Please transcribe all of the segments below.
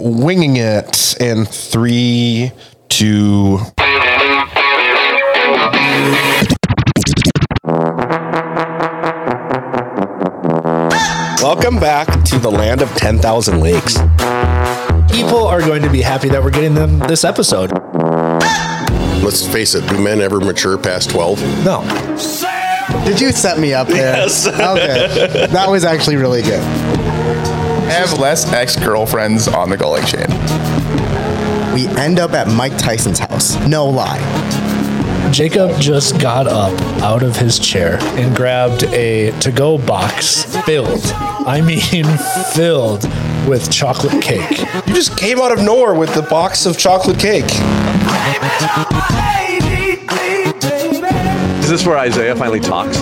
winging it in 3, 2. Welcome back to the land of 10,000 lakes. People are going to be happy that we're getting them this episode. Let's face it, do men ever mature past 12? No. Did you set me up there? Yes. Okay. That was actually really good. Have less ex-girlfriends on the gulling chain. We end up at Mike Tyson's house. No lie. Jacob just got up out of his chair and grabbed a to-go box filled with chocolate cake. You just came out of nowhere with the box of chocolate cake. Is this where Isaiah finally talks?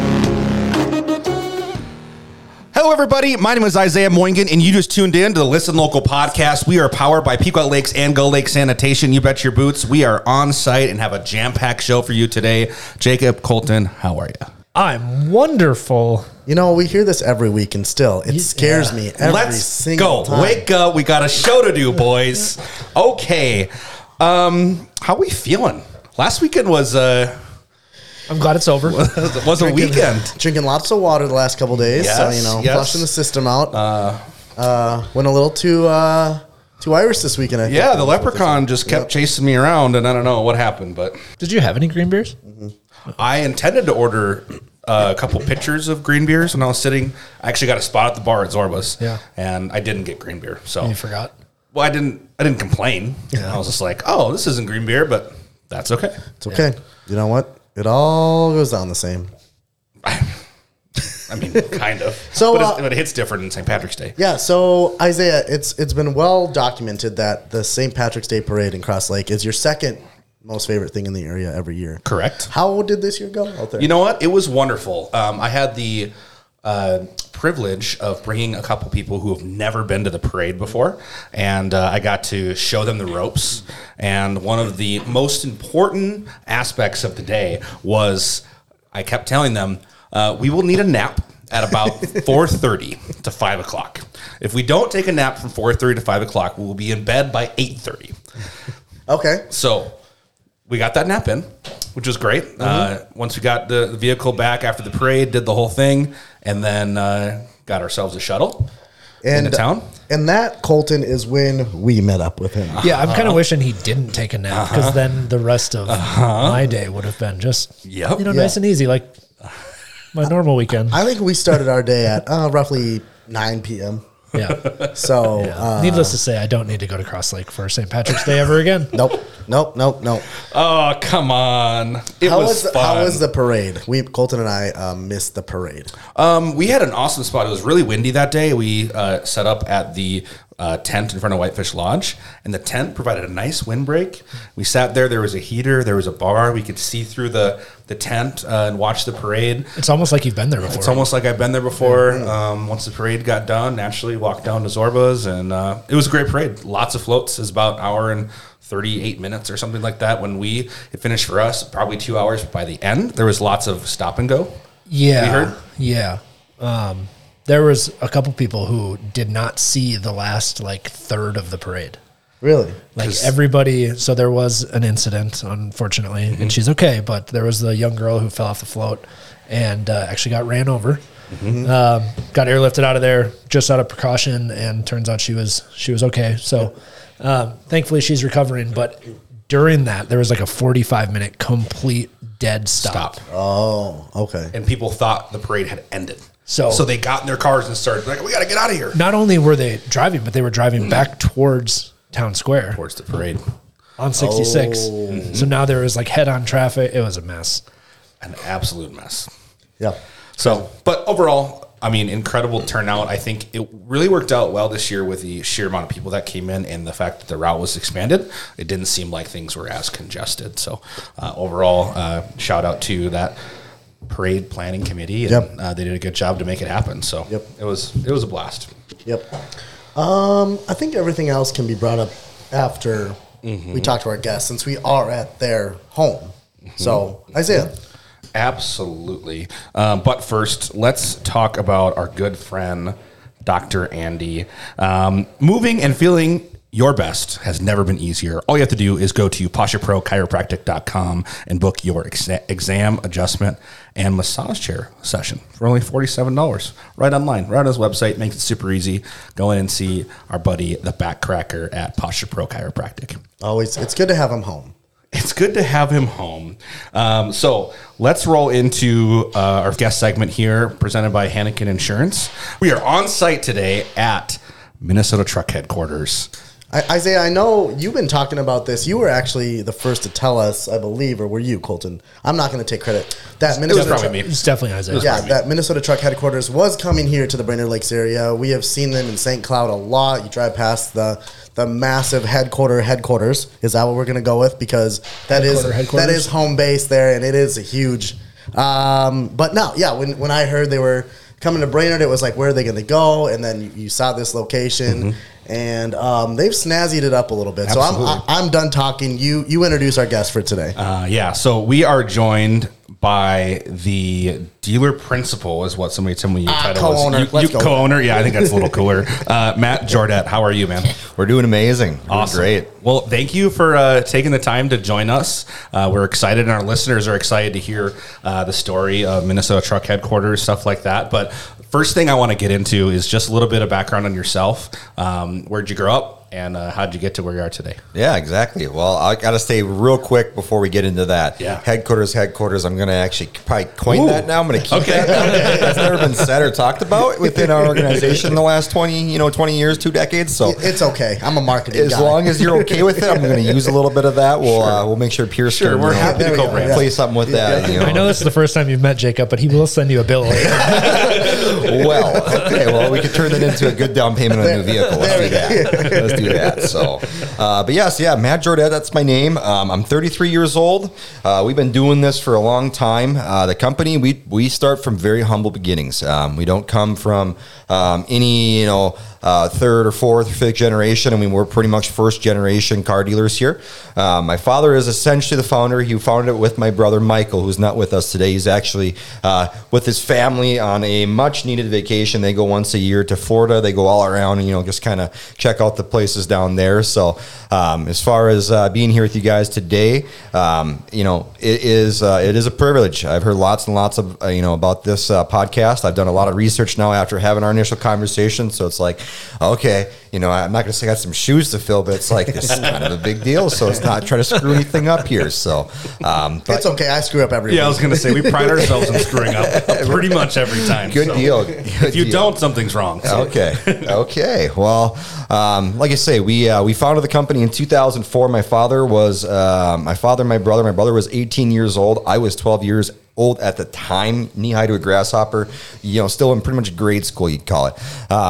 Hello, everybody. My name is Isaiah Moingen, and you just tuned in to the Listen Local podcast. We are powered by Pequot Lakes and Gull Lake Sanitation. You bet your boots. We are on site and have a jam-packed show for you today. Jacob, Colton, how are you? I'm wonderful. You know, we hear this every week, and still, it scares me every Let's single go. time. Wake up. We got a show to do, boys. Okay. How we feeling? Last weekend was I'm glad it's over. was a weekend. Drinking lots of water the last couple days, Yes, so, you know, yes. flushing the system out. Went a little too Irish this weekend, I think. Yeah, the leprechaun just kept chasing me around, and I don't know what happened, but Did you have any green beers? I intended to order a couple pitchers of green beers when I was sitting. I actually got a spot at the bar at Zorba's, and I didn't get green beer. So You forgot. Well, I didn't complain. Yeah. I was just like, oh, this isn't green beer, but that's okay. It's okay. You know what? It all goes down the same. I mean, kind of. So, but it hits different than St. Patrick's Day. Yeah, so Isaiah, it's been well documented that the St. Patrick's Day parade in Cross Lake is your second most favorite thing in the area every year. Correct. How did this year go out there? You know what? It was wonderful. I had the privilege of bringing a couple people who have never been to the parade before, and I got to show them the ropes. And one of the most important aspects of the day was I kept telling them, we will need a nap at about 4:30 to 5 o'clock. If we don't take a nap from 4:30 to 5 o'clock, we will be in bed by 8:30. Okay. So we got that nap in, which was great. Once we got the vehicle back after the parade, did the whole thing, and then got ourselves a shuttle into town. And that, Colton, is when we met up with him. Yeah, I'm kind of wishing he didn't take a nap because then the rest of my day would have been just nice and easy, like my normal weekend. I think we started our day at roughly 9 p.m. Yeah. So, needless to say, I don't need to go to Cross Lake for St. Patrick's Day ever again. Nope. Oh, come on. How was fun. How was the parade? Colton and I missed the parade. We had an awesome spot. It was really windy that day. We set up at the tent in front of Whitefish Lodge, and the tent provided a nice windbreak. We sat there. There was a heater. There was a bar. We could see through the tent and watch the parade. It's almost like you've been there before. It's almost like I've been there before. Once the parade got done, naturally walked down to Zorba's, and it was a great parade. Lots of floats. It was about an hour and 38 minutes or something like that. When it finished for us, probably 2 hours by the end. There was lots of stop and go. Yeah. We heard? Yeah. There was a couple people who did not see the last third of the parade. Really? Everybody, so there was an incident, unfortunately, and she's okay, but there was the young girl who fell off the float and actually got ran over. Got airlifted out of there just out of precaution, and turns out she was okay. So thankfully she's recovering, but during that, there was a 45-minute complete dead stop. Oh, okay. And people thought the parade had ended. So they got in their cars and started we got to get out of here. Not only were they driving, but they were driving back towards Town Square. Towards the parade. On 66. So now there was head-on traffic. It was a mess. An absolute mess. Yeah. So, but overall, I mean, incredible turnout. I think it really worked out well this year with the sheer amount of people that came in and the fact that the route was expanded. It didn't seem like things were as congested. So overall, shout out to that parade planning committee. And, they did a good job to make it happen. So it was a blast. Yep. I think everything else can be brought up after we talk to our guests, since we are at their home. So, Isaiah. Absolutely. But first, let's talk about our good friend, Dr. Andy. Moving and feeling your best has never been easier. All you have to do is go to PosturaProChiropractic.com and book your exam, adjustment, and massage chair session for only $47. Right online, right on his website. Makes it super easy. Go in and see our buddy, the Back Cracker at Posture Pro Chiropractic. Always, it's good to have him home. It's good to have him home. So let's roll into our guest segment here, presented by Hanneken Insurance. We are on site today at Minnesota Truck Headquarters. Isaiah, I know you've been talking about this. You were actually the first to tell us, I believe, or were you, Colton? I'm not going to take credit. That Minnesota probably me. It's definitely Isaiah. Yeah, that Minnesota Truck Headquarters was coming here to the Brainerd Lakes area. We have seen them in St. Cloud a lot. You drive past the massive headquarters. Is that what we're going to go with? Because that is home base there, and it is a huge. But no, yeah, when I heard they were coming to Brainerd, it was like, where are they going to go? And then you saw this location. And they've snazzied it up a little bit. Absolutely. So I'm done talking. You introduce our guest for today. So we are joined by the dealer principal, is what somebody told me your title co-owner. was. You co-owner. Yeah, I think that's a little cooler. Matt Jordet, how are you, man? We're doing amazing. Awesome. Great. Well, thank you for taking the time to join us. We're excited, and our listeners are excited to hear the story of Minnesota Truck Headquarters, stuff like that. But first thing I want to get into is just a little bit of background on yourself. Where'd you grow up? And how'd you get to where you are today? Yeah, exactly. Well, I got to say real quick before we get into that. Yeah. Headquarters. I'm going to actually probably coin that now. I'm going to keep that. That's never been said or talked about within our organization in the last 20 years, 2 decades. So it's okay. I'm a marketing guy. As long as you're okay with it, I'm going to use a little bit of that. We'll make sure Pierce can we're happy to play something with that. I know this is the first time you've met Jacob, but he will send you a bill later. Well, we could turn that into a good down payment on a new vehicle. Let's do that. So, but yes, Matt Jordet, that's my name. I'm 33 years old. We've been doing this for a long time. The company, we start from very humble beginnings. We don't come from any, third or fourth or fifth generation. I mean, we're pretty much first generation car dealers here. My father is essentially the founder. He founded it with my brother Michael, who's not with us today. He's actually with his family on a much needed vacation. They go once a year to Florida. They go all around and just kind of check out the places down there. So as far as being here with you guys today, it is a privilege. I've heard lots and lots of about this podcast. I've done a lot of research now after having our initial conversation. So it's like, okay, I'm not going to say I got some shoes to fill, but it's like, this is kind of a big deal. So it's not trying to screw anything up here. So but it's okay. I screw up every week. I was going to say, we pride ourselves in screwing up pretty much every time. Good deal. If you don't, something's wrong. So. Okay. Well, like I say, we founded the company in 2004. My brother was 18 years old. I was 12 years old at the time, knee high to a grasshopper, still in pretty much grade school, you'd call it,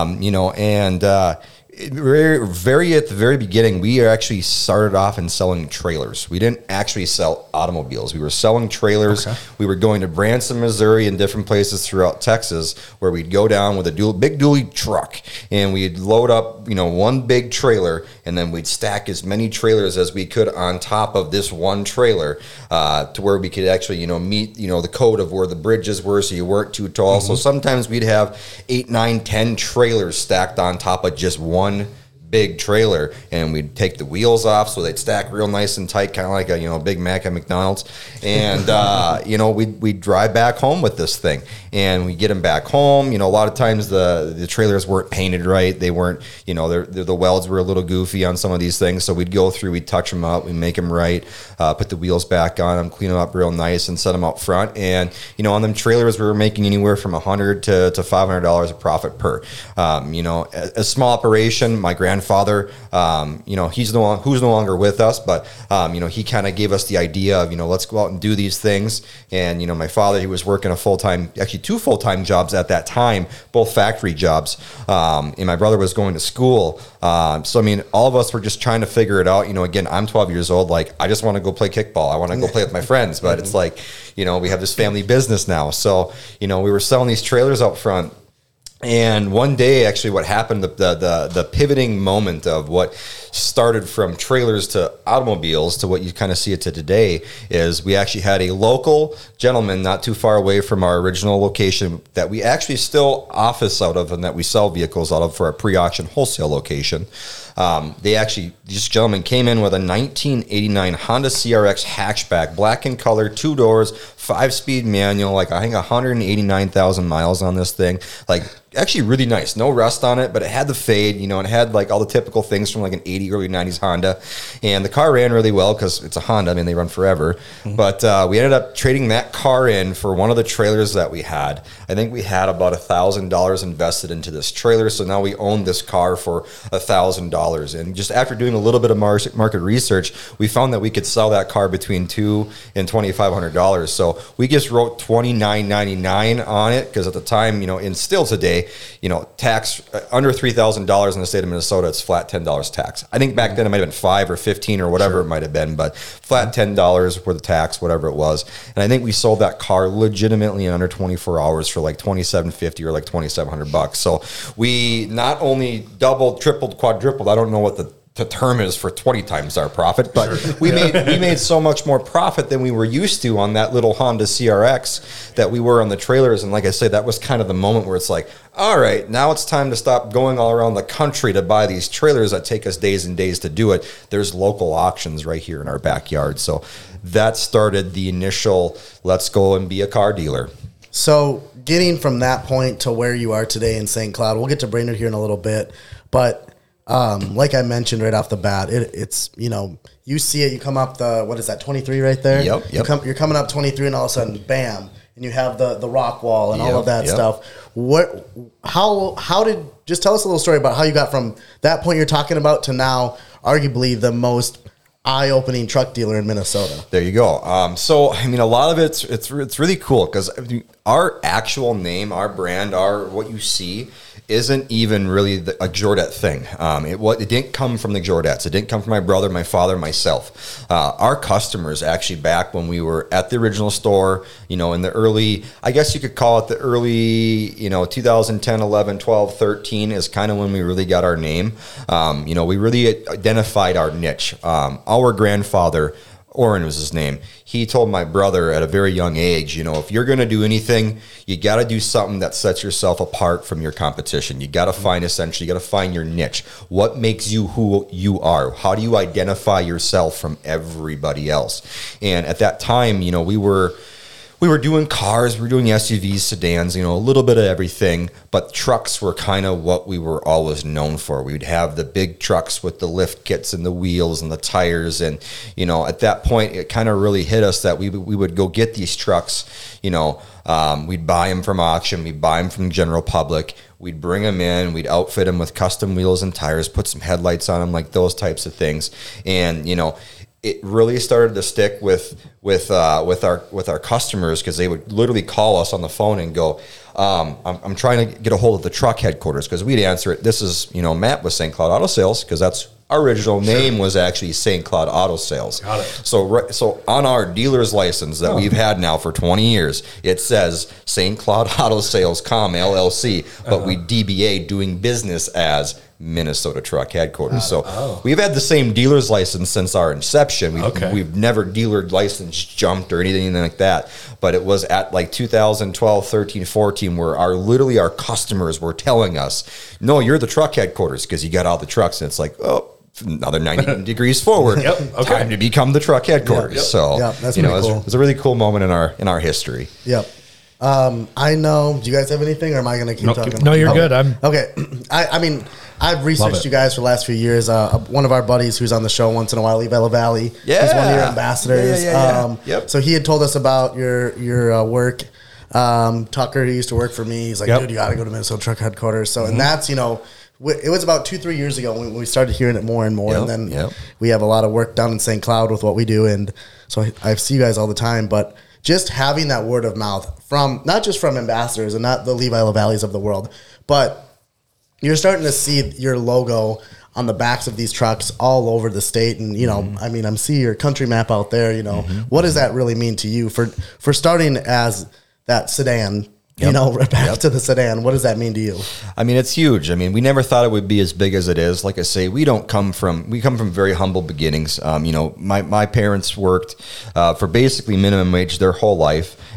very at the very beginning, we actually started off in selling trailers. We didn't actually sell automobiles. We were selling trailers. Okay. We were going to Branson, Missouri, and different places throughout Texas, where we'd go down with a big dually truck, and we'd load up, one big trailer, and then we'd stack as many trailers as we could on top of this one trailer, to where we could actually, meet, the code of where the bridges were, so you weren't too tall. Mm-hmm. So sometimes we'd have 8, 9, 10 trailers stacked on top of just one big trailer, and we'd take the wheels off so they'd stack real nice and tight, kind of like a Big Mac at McDonald's, and we'd drive back home with this thing, and we get them back home. A lot of times the trailers weren't painted right. They weren't, the welds were a little goofy on some of these things, so we'd go through, we'd touch them up, we'd make them right, put the wheels back on them, clean them up real nice, and set them out front. And on them trailers, we were making anywhere from $100 to $500 of profit per. A small operation. My grandfather, who's no longer with us, but he kind of gave us the idea of let's go out and do these things. And my father, he was working actually 2 full-time jobs at that time, both factory jobs, and my brother was going to school. So I mean, all of us were just trying to figure it out. Again, I'm 12 years old. Like, I just want to go play kickball. I want to go play with my friends. But it's like, we have this family business now. So we were selling these trailers out front. And one day, actually, what happened, the pivoting moment of what started from trailers to automobiles to what you kind of see it to today, is we actually had a local gentleman not too far away from our original location that we actually still office out of and that we sell vehicles out of for our pre-auction wholesale location. This gentleman came in with a 1989 Honda CRX hatchback, black in color, 2 doors, 5-speed manual, like I think 189,000 miles on this thing. Like, actually really nice. No rust on it, but it had the fade, it had like all the typical things from like an 80, early 90s Honda. And the car ran really well because it's a Honda. I mean, they run forever. Mm-hmm. But we ended up trading that car in for one of the trailers that we had. I think we had about $1,000 invested into this trailer. So now we own this car for $1,000. And just after doing a little bit of market research, we found that we could sell that car between $2,000 and $2,500. So we just wrote $29.99 on it because at the time, and still today, tax under $3,000 in the state of Minnesota, it's flat $10 tax. I think back then it might have been $5 or $15 or whatever it might have been, but flat $10 for the tax, whatever it was. And I think we sold that car legitimately in under 24 hours for like $2,750 or like $2,700. So we not only doubled, tripled, quadrupled. I don't know what the term is for 20 times our profit, but we made so much more profit than we were used to on that little Honda CRX that we were on the trailers. And like I say, that was kind of the moment where it's like, all right, now it's time to stop going all around the country to buy these trailers that take us days and days to do it. There's local auctions right here in our backyard. So that started the initial, let's go and be a car dealer. So getting from that point to where you are today in St. Cloud, we'll get to Brainerd here in a little bit, but like I mentioned right off the bat, it's you see it, you come up the, what is that, 23 right there? Yep. You're coming up 23 and all of a sudden, bam, and you have the rock wall and all of that stuff. How did, just tell us a little story about how you got from that point you're talking about to now arguably the most eye-opening truck dealer in Minnesota. There you go. So, I mean, a lot of it's really cool because our actual name, our brand, what you see isn't even really a Jordet thing. It didn't come from the Jordets. It didn't come from my brother, my father, myself. Our customers actually back when we were at the original store, in the early, I guess you could call it the early, 2010, 11, 12, 13 is kind of when we really got our name. We really identified our niche. Our grandfather, Orrin was his name. He told my brother at a very young age, if you're going to do anything, you got to do something that sets yourself apart from your competition. You got to find your niche. What makes you who you are? How do you identify yourself from everybody else? And at that time, we were doing cars, we were doing SUVs, sedans, a little bit of everything, but trucks were kind of what we were always known for. We'd have the big trucks with the lift kits and the wheels and the tires. And, at that point, it kind of really hit us that we would go get these trucks, we'd buy them from auction, we'd buy them from the general public, we'd bring them in, we'd outfit them with custom wheels and tires, put some headlights on them, like those types of things. And, it really started to stick with our customers because they would literally call us on the phone and go, I'm trying to get a hold of the truck headquarters, because we'd answer it. This is, Matt with St. Cloud Auto Sales, because that's our original name was actually St. Cloud Auto Sales. Got it. So on our dealer's license that we've had now for 20 years, it says St. Cloud Auto Sales, LLC, but we DBA, doing business as Minnesota Truck Headquarters. We've had the same dealer's license since our inception. We've never dealer license jumped or anything like that. But it was at like 2012, 13, 14 where our customers were telling us, no, you're the truck headquarters because you got all the trucks. And it's like, oh, another 90 degrees forward. Time to become the truck headquarters. So that's cool. It was a really cool moment in our history. Yep. I know. Do you guys have anything, or am I going to keep talking? No, you're good. Okay. I mean, I've researched you guys for the last few years. One of our buddies who's on the show once in a while, Levi LaValle, he's one of your ambassadors. So he had told us about your work. Tucker, who used to work for me, he's like, dude, you got to go to Minnesota Truck Headquarters. So, and that's, it was about 2-3 years ago when we started hearing it more and more. And then we have a lot of work done in St. Cloud with what we do. And so I see you guys all the time, but just having that word of mouth from, not just from ambassadors and not the Levi LaValles of the world, but you're starting to see your logo on the backs of these trucks all over the state. And, I mean, I'm seeing your country map out there, what does that really mean to you for starting as that sedan, back to the sedan? What does that mean to you? I mean, it's huge. I mean, we never thought it would be as big as it is. Like I say, we come from very humble beginnings. My parents worked for basically minimum wage their whole life.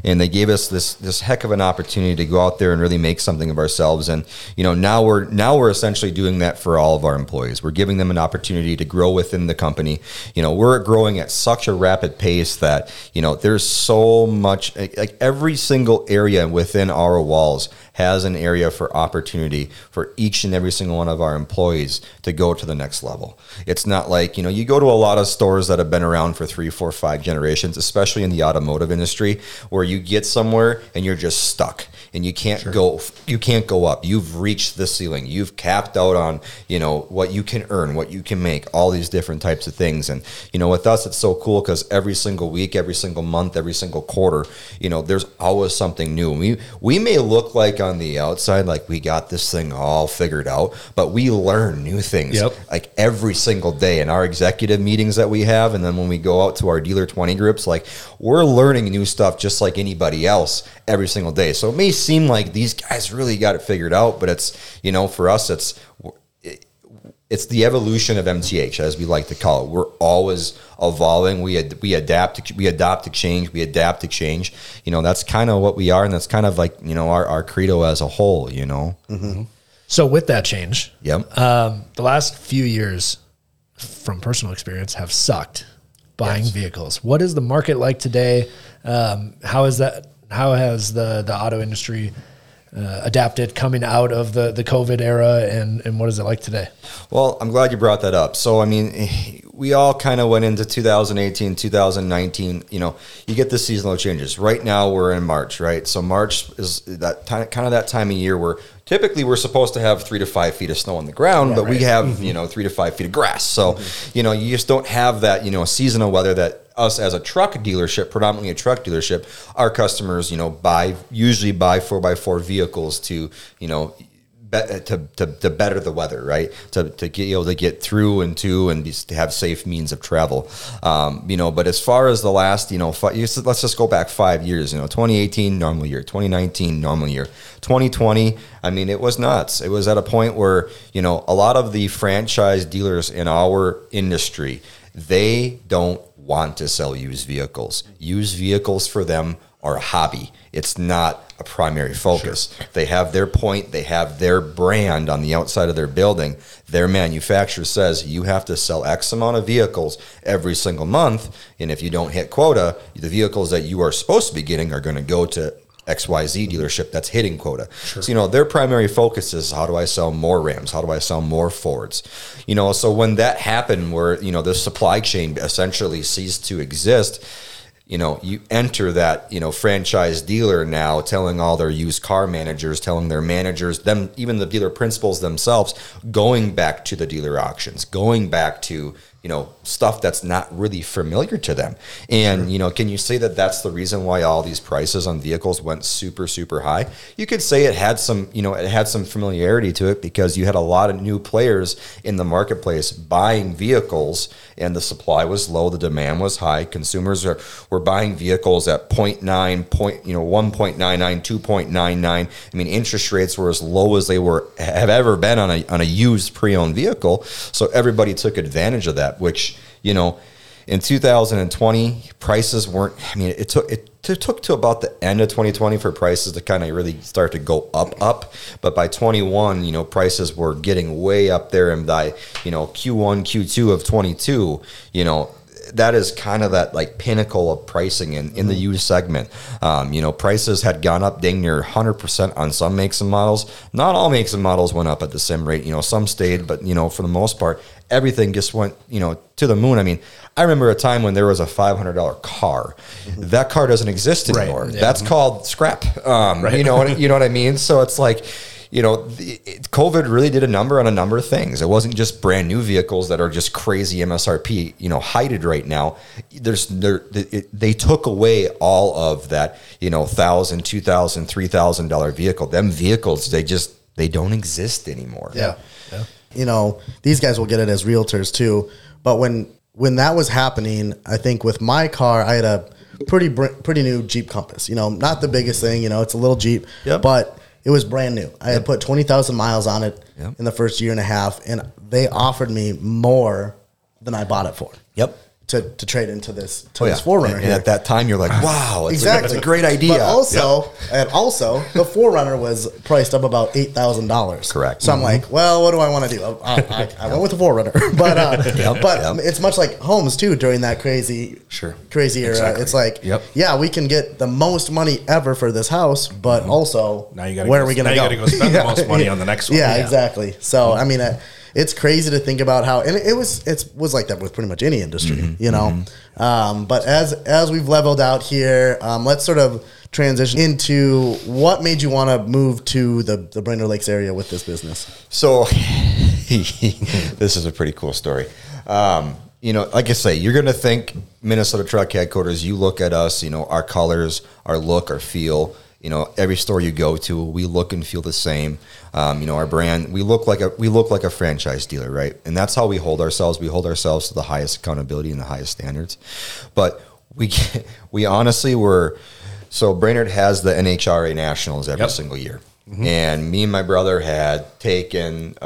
and they gave us this heck of an opportunity to go out there and really make something of ourselves. And now we're essentially doing that for all of our employees. We're giving them an opportunity to grow within the company. We're growing at such a rapid pace that there's so much, like every single area within our walls has an area for opportunity for each and every single one of our employees to go to the next level. It's not like, you go to a lot of stores that have been around for 3, 4, 5 generations, especially in the automotive industry, where you get somewhere and you're just stuck and you can't go up. You've reached the ceiling. You've capped out on, what you can earn, what you can make, all these different types of things. And, with us, it's so cool because every single week, every single month, every single quarter, there's always something new. We may look like on the outside like we got this thing all figured out, but we learn new things like every single day in our executive meetings that we have. And then when we go out to our dealer 20 groups, like we're learning new stuff just like anybody else every single day. So it may seem like these guys really got it figured out, but it's, for us, it's the evolution of MTH, as we like to call it. We're always evolving. We adopt to change. We adapt to change. That's kind of what we are, and that's kind of like our credo as a whole. Mm-hmm. So with that change, the last few years, from personal experience, have sucked buying vehicles. What is the market like today? How has the auto industry adapted coming out of the COVID era, and what is it like today? Well, I'm glad you brought that up. So, we all kind of went into 2018, 2019, you get the seasonal changes. Right now we're in March, right? So March is that kind of that time of year where typically we're supposed to have 3 to 5 feet of snow on the ground, but we have, 3 to 5 feet of grass. So, you just don't have that, seasonal weather that us as a truck dealership, predominantly a truck dealership, our customers, usually buy 4x4 vehicles to better the weather, right? To get through and to have safe means of travel. But as far as the last, let's just go back 5 years. 2018 normal year, 2019 normal year, 2020. It was nuts. It was at a point where a lot of the franchise dealers in our industry, they don't want to sell used vehicles. Used vehicles for them are a hobby. It's not a primary focus. Sure. They have their point. They have their brand on the outside of their building. Their manufacturer says you have to sell X amount of vehicles every single month. And if you don't hit quota, the vehicles that you are supposed to be getting are going to go to XYZ dealership that's hitting quota. Sure. So, their primary focus is how do I sell more Rams? How do I sell more Fords? So when that happened where, the supply chain essentially ceased to exist, you enter that, franchise dealer now telling all their used car managers, telling their managers, them, even the dealer principals themselves, going back to the dealer auctions, going back to, stuff that's not really familiar to them. And, can you say that that's the reason why all these prices on vehicles went super, super high? You could say it had some familiarity to it because you had a lot of new players in the marketplace buying vehicles and the supply was low, the demand was high. Consumers were buying vehicles at 1.99, 2.99. Interest rates were as low as they have ever been on a used pre-owned vehicle. So everybody took advantage of that, which, in 2020, prices weren't, it took to about the end of 2020 for prices to kind of really start to go up. But by 21, prices were getting way up there. And by, Q1, Q2 of 22, that is kind of that like pinnacle of pricing in the used segment. Prices had gone up dang near 100% on some makes and models. Not all makes and models went up at the same rate. Some stayed, but for the most part, everything just went to the moon. I remember a time when there was a $500 car. That car doesn't exist anymore. Right. Yeah. That's called scrap. Right. You know what I mean? So it's like, COVID really did a number on a number of things. It wasn't just brand new vehicles that are just crazy MSRP, heighted right now. They took away all of that, $1,000, $2,000, $3,000 vehicle. Them vehicles, they don't exist anymore. Yeah. These guys will get it as realtors too. But when that was happening, I think with my car, I had a pretty new Jeep Compass. Not the biggest thing. It's a little Jeep, but it was brand new. I had put 20,000 miles on it in the first year and a half, and they offered me more than I bought it for. Yep. to trade into this Oh, this 4Runner and here. at that time, you're like, wow, it's, Exactly. it's a great idea. But also, the 4Runner was priced up about $8,000. Correct. So I'm like, well, what do I want to do? I went with the 4Runner, but it's much like homes too. During that crazy era, Exactly. it's like, yeah, we can get the most money ever for this house, but also, Now you got where are we going to go? You got to go spend the most money on the next one. Yeah, exactly. So I mean, it's crazy to think about how, and it was like that with pretty much any industry, you know. But as we've leveled out here, let's sort of transition into what made you want to move to the Brainerd Lakes area with this business. So this is a pretty cool story. You know, like I say, you're going to think Minnesota Truck Headquarters. You look at us, you know, our colors, our look, our feel. You know, every store you go to, we look and feel the same. You know, our brand, we look like a franchise dealer, right? And that's how we hold ourselves. We hold ourselves to the highest accountability and the highest standards. But we honestly were. So Brainerd has the NHRA Nationals every single year, and me and my brother had taken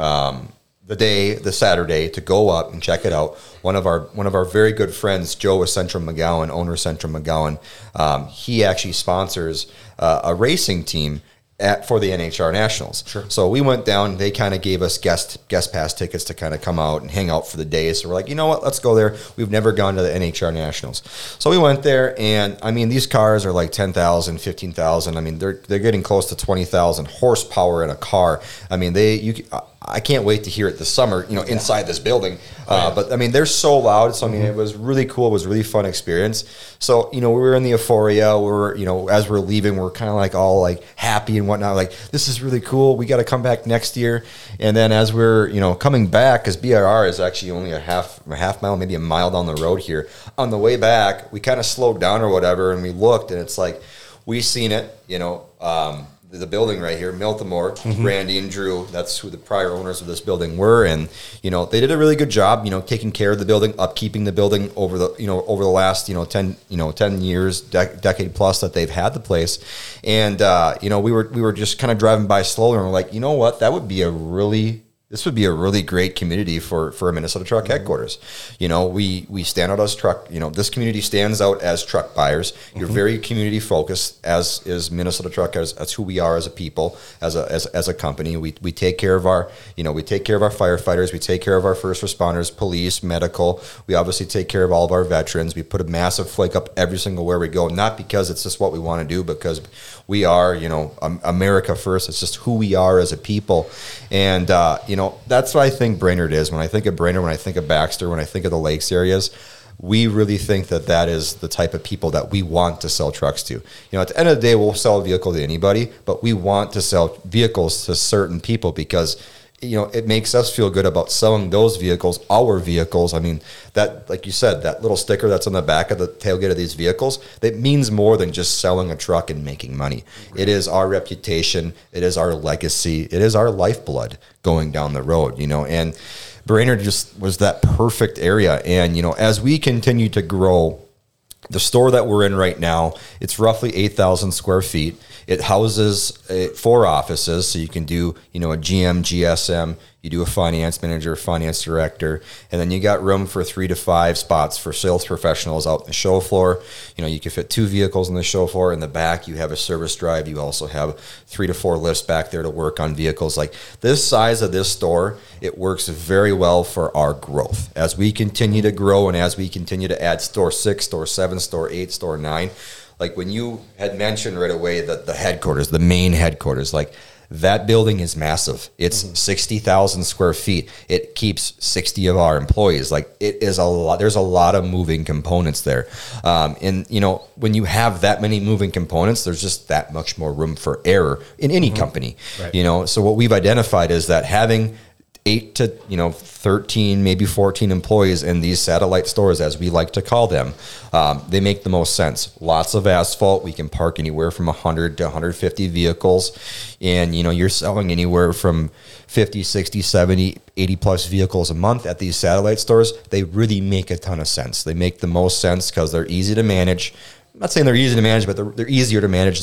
the Saturday to go up and check it out. One of our very good friends, Joe with Central McGowan, owner of Central McGowan, he actually sponsors a racing team for the NHR Nationals. Sure. So we went down. They kind of gave us guest pass tickets to kind of come out and hang out for the day. So we're like, you know what? Let's go there. We've never gone to the NHR Nationals. So we went there, and I mean, these cars are like 10,000, 15,000. I mean, they're getting close to 20,000 horsepower in a car. I mean, I can't wait to hear it this summer, you know, inside this building. But I mean, they're so loud. So I mean, it was really cool. It was a really fun experience. So, you know, we were in the euphoria. You know, as we're leaving, we're kind of like all like happy and whatnot. Like, this is really cool. We got to come back next year. And then as we're, you know, coming back, because BRR is actually only a half mile, maybe a mile down the road here. On the way back, we kind of slowed down or whatever, and we looked, and it's like, we seen it, you know, the building right here, Miltimore, Randy and Drew, that's who the prior owners of this building were. And, you know, they did a really good job, you know, taking care of the building, upkeeping the building over the last, 10 years, decade plus that they've had the place. And, you know, we were just kind of driving by slowly, and we're like, you know what, this would be a really great community for a Minnesota Truck Headquarters. You know, we stand out as truck, you know, this community stands out as truck buyers. You're very community focused, as is Minnesota Truck, as who we are as a people, as a company. We take care of our firefighters, we take care of our first responders, police, medical. We obviously take care of all of our veterans. We put a massive flake up every single where we go, not because it's just what we want to do, because we are, you know, America first. It's just who we are as a people. And, you know, that's what I think Brainerd is. When I think of Brainerd, when I think of Baxter, when I think of the Lakes areas, we really think that is the type of people that we want to sell trucks to. You know, at the end of the day, we'll sell a vehicle to anybody, but we want to sell vehicles to certain people because, you know, it makes us feel good about selling those vehicles, our vehicles. I mean, that, like you said, that little sticker that's on the back of the tailgate of these vehicles, that means more than just selling a truck and making money. Right. It is our reputation. It is our legacy. It is our lifeblood going down the road, you know, and Brainerd just was that perfect area. And, you know, as we continue to grow, the store that we're in right now, it's roughly 8,000 square feet. It houses 4 offices, so you can do, you know, a GM, GSM, you do a finance manager, finance director, and then you got room for 3 to 5 spots for sales professionals out in the show floor. You know, you can fit 2 vehicles in the show floor. In the back, you have a service drive. You also have 3 to 4 lifts back there to work on vehicles. Like, this size of this store, it works very well for our growth. As we continue to grow and as we continue to add store 6, store 7, store 8, store 9, like when you had mentioned right away that the headquarters, the main headquarters, like that building is massive. It's 60,000 square feet. It keeps 60 of our employees. Like, it is a lot. There's a lot of moving components there. And, you know, when you have that many moving components, there's just that much more room for error in any company, right. You know? So what we've identified is that having 8 to 13, maybe 14 employees in these satellite stores, as we like to call them, they make the most sense. Lots of asphalt. We can park anywhere from 100 to 150 vehicles. And, you know, you're selling anywhere from 50, 60, 70, 80 plus vehicles a month at these satellite stores. They really make a ton of sense. They make the most sense because they're easy to manage. I'm not saying they're easy to manage, but they're easier to manage than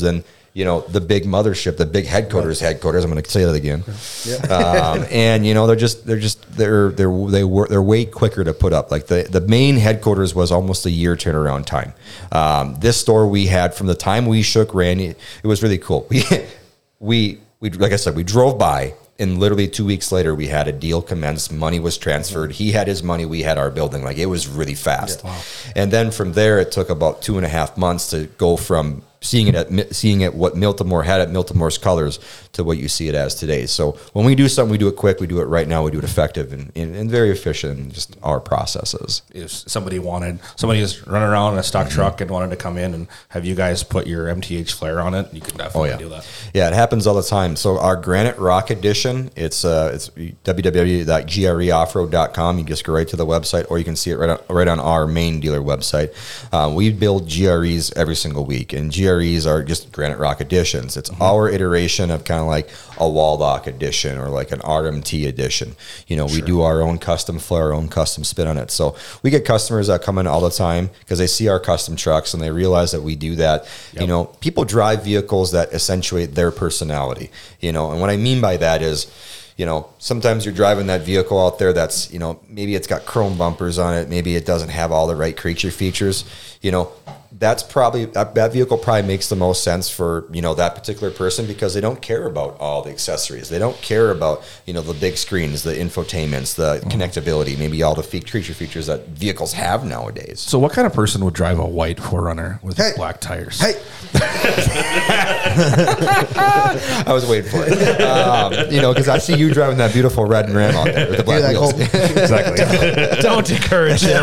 you know, the big mothership, the big headquarters. I'm going to say that again. And you know, they're way quicker to put up. Like the main headquarters was almost a year turnaround time. This store we had from the time we shook Randy, it was really cool. We like I said, we drove by. And literally 2 weeks later, we had a deal commenced. Money was transferred. He had his money. We had our building. Like, it was really fast. Yeah, wow. And then from there, it took about 2.5 months to go from seeing it what Miltimore had at Miltimore's colors to what you see it as today. So when we do something, we do it quick. We do it right now. We do it effective and very efficient in just our processes. If somebody is running around in a stock truck and wanted to come in and have you guys put your MTH flare on it, you can definitely do that. Yeah, it happens all the time. So our Granite Rock Edition, it's www.greoffroad.com. You just go right to the website, or you can see it right on our main dealer website. We build GREs every single week, and GREs are just Granite Rock Editions. It's our iteration of kind of like a Waldock Edition or like an RMT Edition. You know, we do our own custom flare, our own custom spin on it. So we get customers that come in all the time because they see our custom trucks and they realize that we do that. Yep. You know, people drive vehicles that accentuate their personality, you know, and what I mean by that is, you know, sometimes you're driving that vehicle out there that's, you know, maybe it's got chrome bumpers on it. Maybe it doesn't have all the right creature features. You know, that's probably, that vehicle probably makes the most sense for, you know, that particular person because they don't care about all the accessories. They don't care about, you know, the big screens, the infotainments, the connectability, maybe all the creature features that vehicles have nowadays. So what kind of person would drive a white 4Runner with black tires? Hey. I was waiting for it. You know, because I see you driving that beautiful red Ram out there with the black wheels. Exactly. Don't encourage him.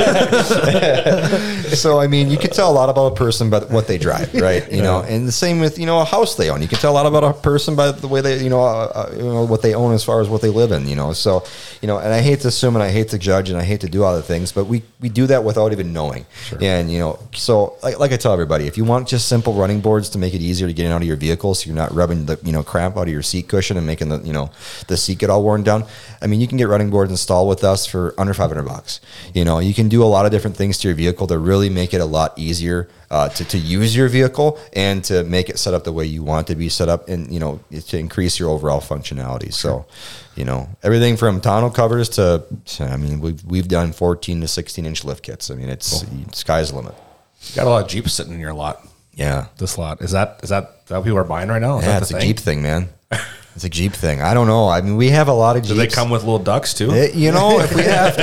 So, I mean, you can tell a lot about a person by what they drive, right? You know, and the same with, you know, a house they own. You can tell a lot about a person by the way they, you know, what they own as far as what they live in, you know. So, you know, and I hate to assume and I hate to judge and I hate to do other things, but we do that without even knowing. Sure. And, you know, so like I tell everybody, if you want just simple running boards to make it easier to get in and out of your vehicle so you're not rubbing the, you know, crap out of your seat cushion and making the, you know, the seat get all worn down. I mean, you can get running boards installed with us for under $500. You know, you can do a lot of different things to your vehicle to really make it a lot easier to use your vehicle and to make it set up the way you want it to be set up and, you know, to increase your overall functionality. So, you know, everything from tonneau covers to, I mean, we've done 14 to 16 inch lift kits. I mean, it's sky's the limit. You got a lot of Jeeps sitting in your lot. Yeah. This lot. Is that what people are buying right now? Yeah, it's a Jeep thing, man. It's a Jeep thing. I don't know. I mean, we have a lot of Jeeps. Do they come with little ducks too? You know, if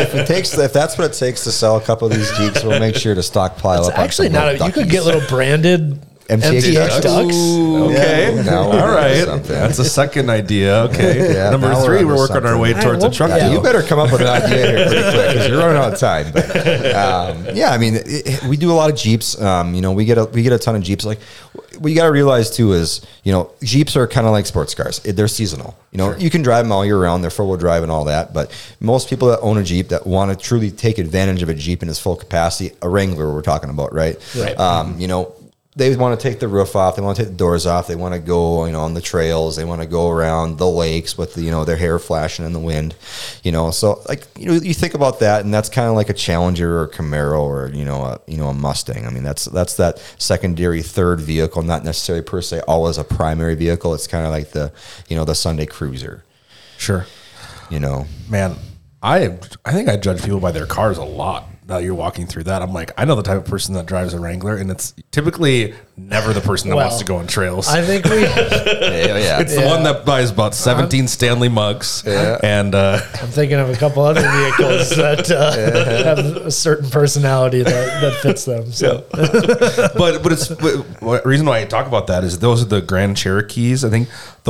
that's what it takes to sell a couple of these Jeeps, we'll make sure to stockpile it's up. Actually, not. You could get little branded MTH ducks. Okay. Yeah. All right. That's a second idea. Okay. Yeah, Number 3, we're working our way towards a truck deal. You better come up with an idea here pretty quick because you're running out of time. But yeah, I mean, we do a lot of Jeeps. You know, we get a ton of Jeeps. Like, what you got to realize too is, you know, Jeeps are kind of like sports cars. They're seasonal. You know, you can drive them all year round. They're 4-wheel drive and all that. But most people that own a Jeep that want to truly take advantage of a Jeep in its full capacity, a Wrangler we're talking about, right? You know, they want to take the roof off. They want to take the doors off. They want to go, you know, on the trails. They want to go around the lakes with, you know, their hair flashing in the wind, you know. So, like, you know, you think about that, and that's kind of like a Challenger or a Camaro or, you know, a Mustang. I mean, that's that secondary, third vehicle, not necessarily per se always a primary vehicle. It's kind of like the, you know, the Sunday cruiser. Sure. You know, man, I think I judge people by their cars a lot. Now you're walking through that, I'm like, I know the type of person that drives a Wrangler, and it's typically never the person that wants to go on trails. I think we, it's the one that buys about 17 Stanley mugs, and I'm thinking of a couple other vehicles that have a certain personality that fits them. So, but the reason why I talk about that is those are the Grand Cherokees. I think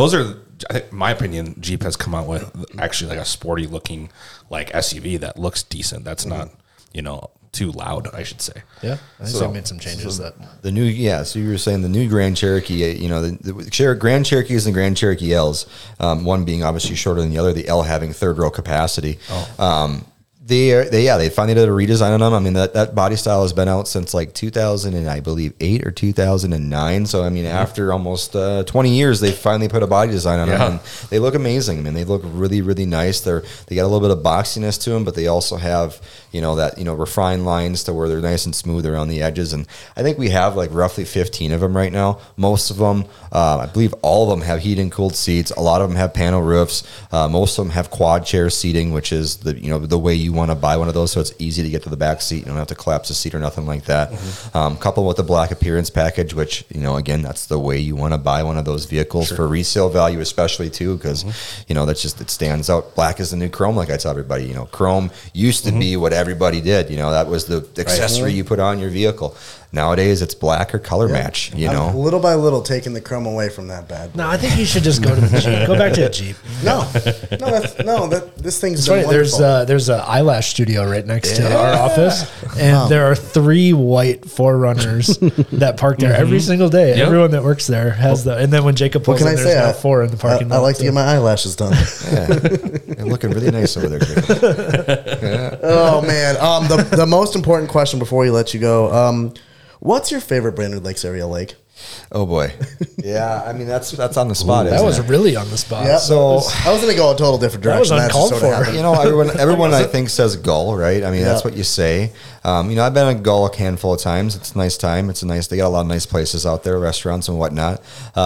in my opinion, Jeep has come out with actually like a sporty looking like SUV that looks decent. That's not, you know, too loud, I should say. Yeah, I think they made some changes. So you were saying the new Grand Cherokee, you know, the Grand Cherokees and Grand Cherokee Ls, one being obviously shorter than the other, the L having third row capacity. They finally did a redesign on them. I mean, that body style has been out since like 2008 or 2009. So I mean, after almost 20 years, they finally put a body design on them, and they look amazing. I mean, they look really, really nice. They got a little bit of boxiness to them, but they also have refined lines to where they're nice and smooth around the edges. And I think we have like roughly 15 of them right now. Most of them, I believe, all of them have heated and cooled seats. A lot of them have panel roofs. Most of them have quad chair seating, which is the way you want to buy one of those, so it's easy to get to the back seat. You don't have to collapse the seat or nothing like that. Coupled with the black appearance package, which again, that's the way you want to buy one of those vehicles for resale value, especially too, because that's just, it stands out. Black is the new chrome, like I tell everybody. Chrome used to be what everybody did. That was the accessory you put on your vehicle. Nowadays, it's black or color match. I'm little by little taking the chrome away from that bad boy. No, I think you should just go to the Jeep. Go back to the Jeep. This thing's funny. There's an eyelash studio right next to our office, and there are 3 white 4Runners that park there every single day. Yep. Everyone that works there has and then when Jacob pulls in, there's now 4 in the parking lot. I like to get my eyelashes done. You're looking really nice over there, Jacob. Oh man, the most important question before we let you go. What's your favorite Brainerd Lakes area lake? Oh boy, yeah. I mean, that's on the spot. That was really on the spot. Yep. So I was going to go a total different direction. That was uncalled for. Everyone I think says Gull, right? I mean, that's what you say. I've been at Gull a handful of times. It's a nice time. They got a lot of nice places out there, restaurants and whatnot.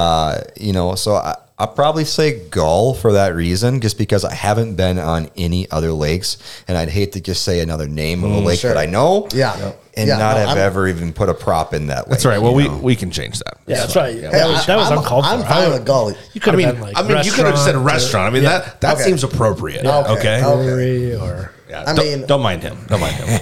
So I'll probably say Gull for that reason, just because I haven't been on any other lakes, and I'd hate to just say another name of a lake that I know. Yeah. And have ever even put a prop in that lake. That's right. Well, we can change that. Yeah, that's right. Yeah, that was uncalled for. I'm fine with Gull. You could have been like you could have said restaurant. I mean, that seems appropriate. Okay. Or don't mind him. Don't mind him.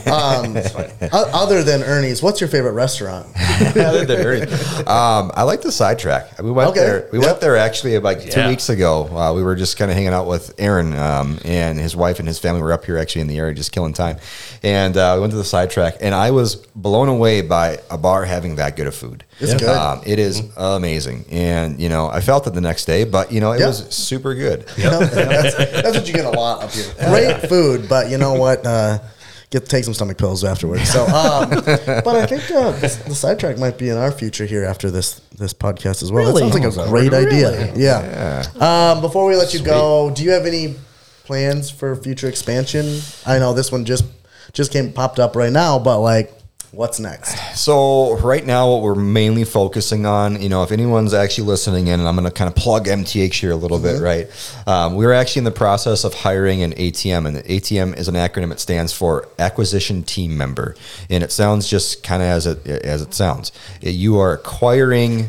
Other than Ernie's, what's your favorite restaurant? Other than Ernie's, I like the Sidetrack. We went there. We went there actually about 2 weeks ago. We were just kind of hanging out with Aaron and his wife and his family were up here actually in the area, just killing time. And we went to the Sidetrack, and I was blown away by a bar having that good of food. It's good. It is amazing, and I felt it the next day, but it was super good. That's what you get a lot up here. Great food, but you know what? Take some stomach pills afterwards. So, but I think the Sidetrack might be in our future here after this podcast as well. Really? That sounds like a great idea. Yeah. Before we let you go, do you have any plans for future expansion? I know this one just popped up right now, but what's next? So right now, what we're mainly focusing on, if anyone's actually listening in, and I'm going to kind of plug MTH here a little bit, right? We're actually in the process of hiring an ATM, and the ATM is an acronym. It stands for Acquisition Team Member, and it sounds just kind of as it sounds. You are acquiring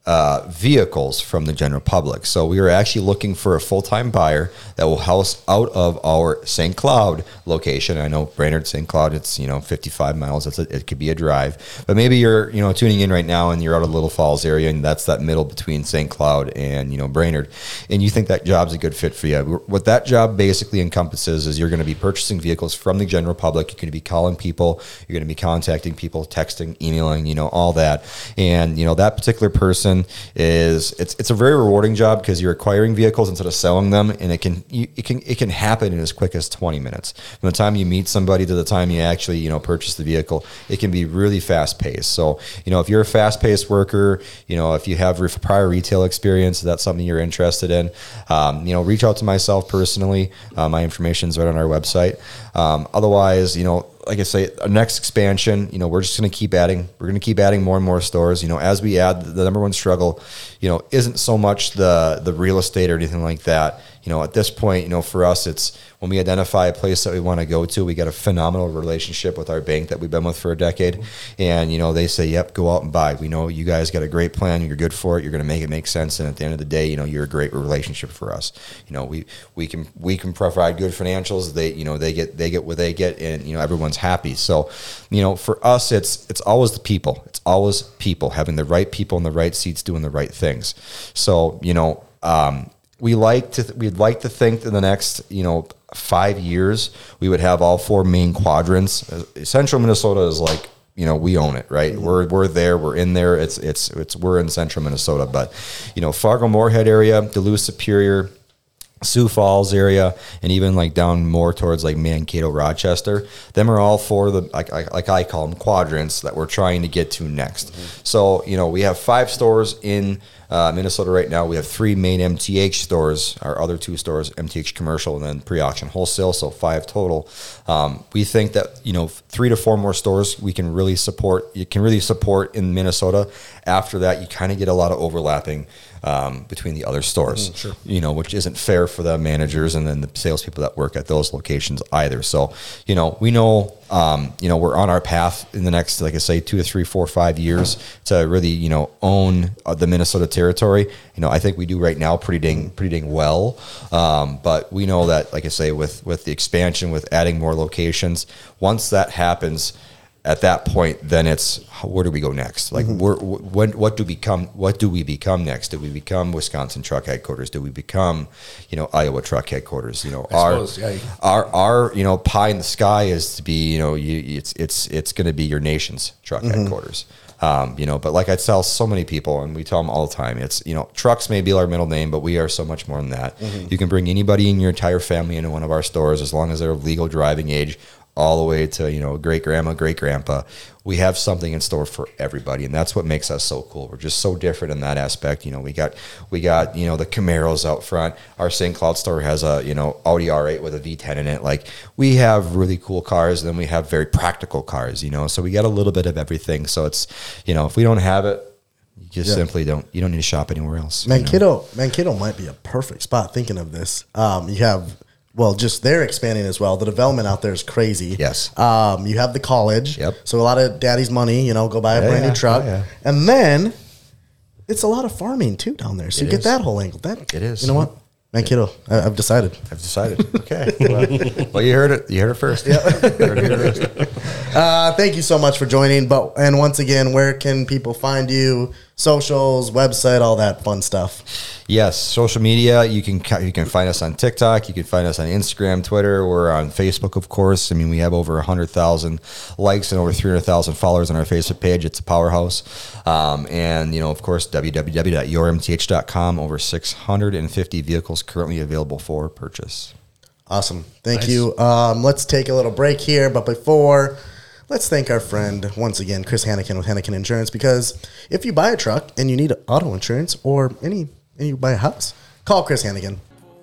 vehicles from the general public. So we are actually looking for a full-time buyer that will house out of our St. Cloud location. I know Brainerd, St. Cloud, it's 55 miles. It could be a drive, but maybe you're tuning in right now and you're out of the Little Falls area, and that's that middle between St. Cloud and Brainerd, and you think that job's a good fit for you. What that job basically encompasses is you're going to be purchasing vehicles from the general public. You're going to be calling people. You're going to be contacting people, texting, emailing, all that, and that particular person it's a very rewarding job because you're acquiring vehicles instead of selling them, and it can happen in as quick as 20 minutes from the time you meet somebody to the time you actually purchase the vehicle. It can be really fast paced. So if you're a fast paced worker, if you have prior retail experience, that's something you're interested in, reach out to myself personally. My information is right on our website. Otherwise, like I say, our next expansion, we're just going to keep adding. We're going to keep adding more and more stores. As we add, the number one struggle, isn't so much the real estate or anything like that. At this point, for us, it's when we identify a place that we want to go to, we got a phenomenal relationship with our bank that we've been with for a decade. And, they say, yep, go out and buy. We know you guys got a great plan. You're good for it. You're going to make it make sense. And at the end of the day, you're a great relationship for us. We can provide good financials. They get what they get, and, everyone's happy. So, for us, it's always the people. It's always people, having the right people in the right seats, doing the right things. So, we'd like to think in the next 5 years we would have all 4 main quadrants. Central Minnesota is we own it, right? We're there, we're in there. We're in central Minnesota, but Fargo Moorhead area, Duluth, Superior, Sioux Falls area, and even like down more towards like Mankato, Rochester. Them are all for the, like I call them, quadrants that we're trying to get to next. So, you know, we have 5 stores in Minnesota right now. We have 3 main MTH stores. Our other 2 stores, MTH Commercial and then Pre-Auction Wholesale, so 5 total. We think that, you know, 3 to 4 more stores we can really support. You can really support in Minnesota. After that, you kind of get a lot of overlapping between the other stores, Sure. you know, which isn't fair for the managers and then the salespeople that work at those locations either. So, you know, we know, you know, we're on our path in the next, like I say, 2 to 3, 4, 5 years to really, you know, own the Minnesota territory. You know, I think we do right now pretty dang well. But we know that, like I say, with the expansion, with adding more locations, once that happens, at that point, then it's where do we go next? Like, what do we become next? Do we become Wisconsin Truck Headquarters? Do we become, you know, Iowa Truck Headquarters? You know, our you know, pie in the sky is to be, you know, it's going to be your nation's truck headquarters. You know, but like I tell so many people, and we tell them all the time, it's, you know, trucks may be our middle name, but we are so much more than that. You can bring anybody in your entire family into one of our stores as long as they're of legal driving age, all the way to, you know, great grandma, great grandpa. We have something in store for everybody, and that's what makes us so cool. We're just so different in that aspect. You know, we got you know, the Camaros out front. Our St. Cloud store has a, you know, Audi R8 with a V10 in it. Like, we have really cool cars, and then we have very practical cars. You know, so we got a little bit of everything. So it's, you know, if we don't have it, you just simply don't. You don't need to shop anywhere else. Mankato might be a perfect spot. Thinking of this, you have. Well, just they're expanding as well. The development out there is crazy. Yes. You have the college. Yep. So a lot of daddy's money, you know, go buy a brand new truck. Yeah. And then it's a lot of farming too down there. So you get that whole angle. It is. You know what? Mankato. I've decided. Okay. Well, you heard it. You heard it first. Yeah. Heard it first. Thank you so much for joining. And once again, where can people find you? Socials, website, all that fun stuff. Yes, social media. You can find us on TikTok. You can find us on Instagram, Twitter. We're on Facebook, of course. I mean, we have over 100,000 likes and over 300,000 followers on our Facebook page. It's a powerhouse. And, you know, of course, www.yourmth.com. Over 650 vehicles currently available for purchase. Awesome. Thank you. Let's take a little break here. But before, let's thank our friend, once again, Chris Hannikin with Hannikin Insurance. Because if you buy a truck and you need auto insurance or and you buy a house, call Chris Hannikin.